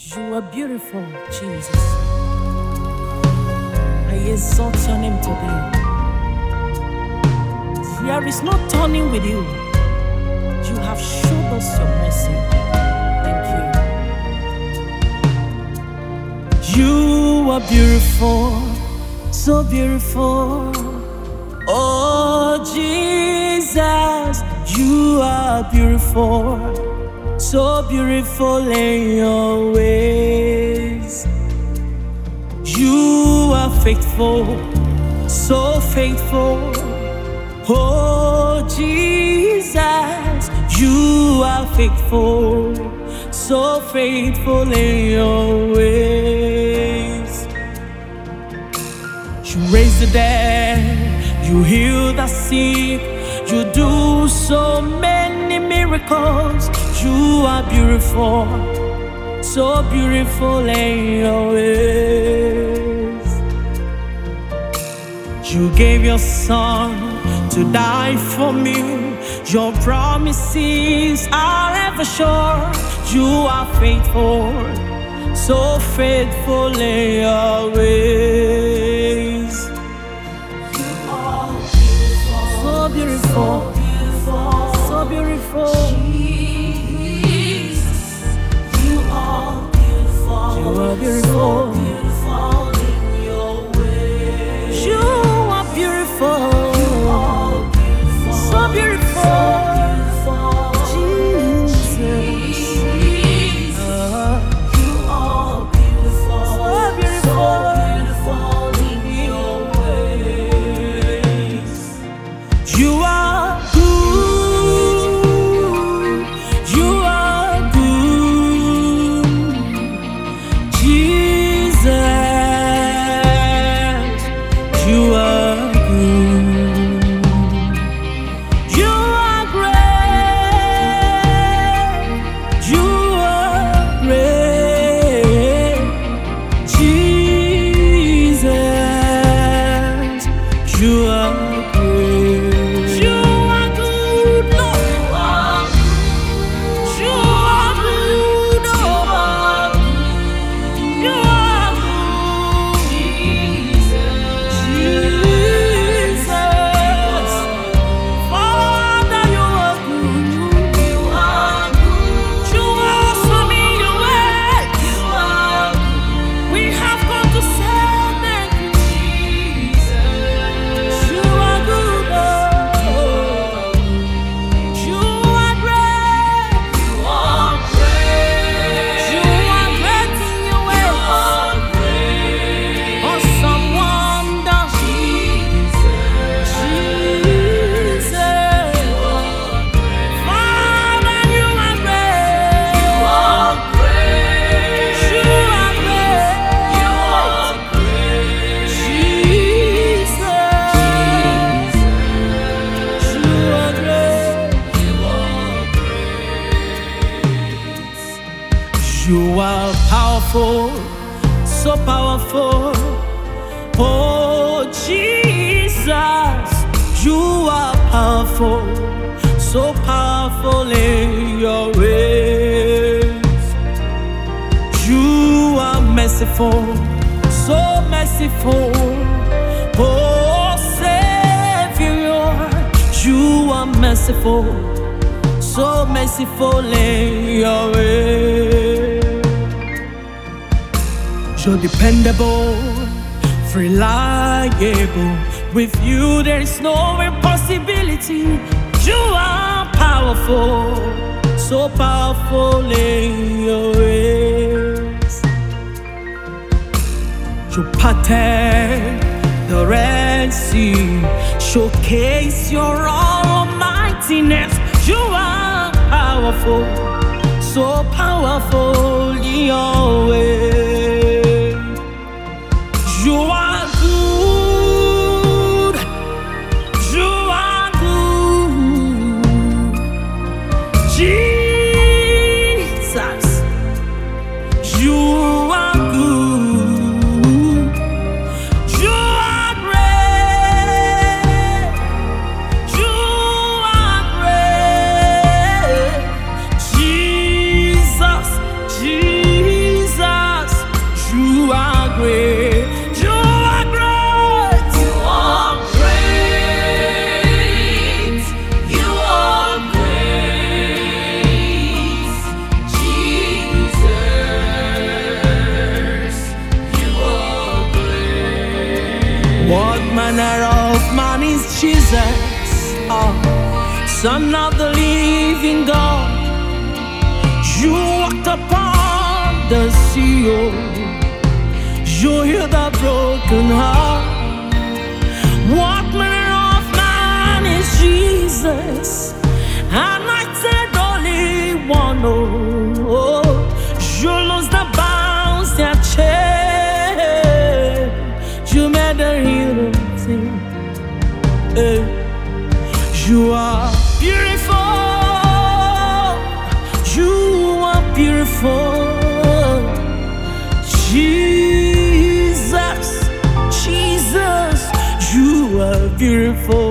You are beautiful, Jesus. I exalt your name today. There is no turning with you. You have showed us your mercy. Thank you. You are beautiful, so beautiful. Oh, Jesus, you are beautiful. So beautiful in your ways. You are faithful, so faithful. Oh Jesus, you are faithful, so faithful in your ways. You raise the dead, you heal the sick, you do so many miracles. You are beautiful, so beautiful in your ways. You gave your son to die for me. Your promises are ever sure. You are faithful, so faithful in your ways. You are beautiful, So beautiful, so beautiful. You are beautiful, You are beautiful. so beautiful in your ways. You are beautiful, You are beautiful, so beautiful. Jesus. You are beautiful, So beautiful. beautiful in your ways. You are good, you are good, Jesus, you are good, you are great, you are great, Jesus, you are great. You are good, Lord. You are good, Lord. You are good, Jesus. Father, you are good. You are awesome in your way. We have come to say thank you. You are good, Lord. You are great. You are great in your ways. Awesome wonder, Jesus. Father, you are great. You are great. Jesus. You are great. You are powerful, so powerful. Oh Jesus, you are powerful, so powerful in your ways. You are merciful, so merciful. Oh Savior, you are merciful, so merciful in your way. You're dependable, reliable. With you there is no impossibility. You are powerful, so powerful in your ways. You parted the Red Sea, showcase your almightiness. You are powerful, so powerful in your way. You are good, you are good, Jesus. You are good, you are great, you are great, Jesus, Jesus. Son of the living God, you walked upon the sea. Oh, you heal the broken heart. What manner of man is Jesus? Anointed only one. Oh, you lose the bounds that chain. You made the real thing. You are beautiful. You are beautiful. Jesus, Jesus, you are beautiful.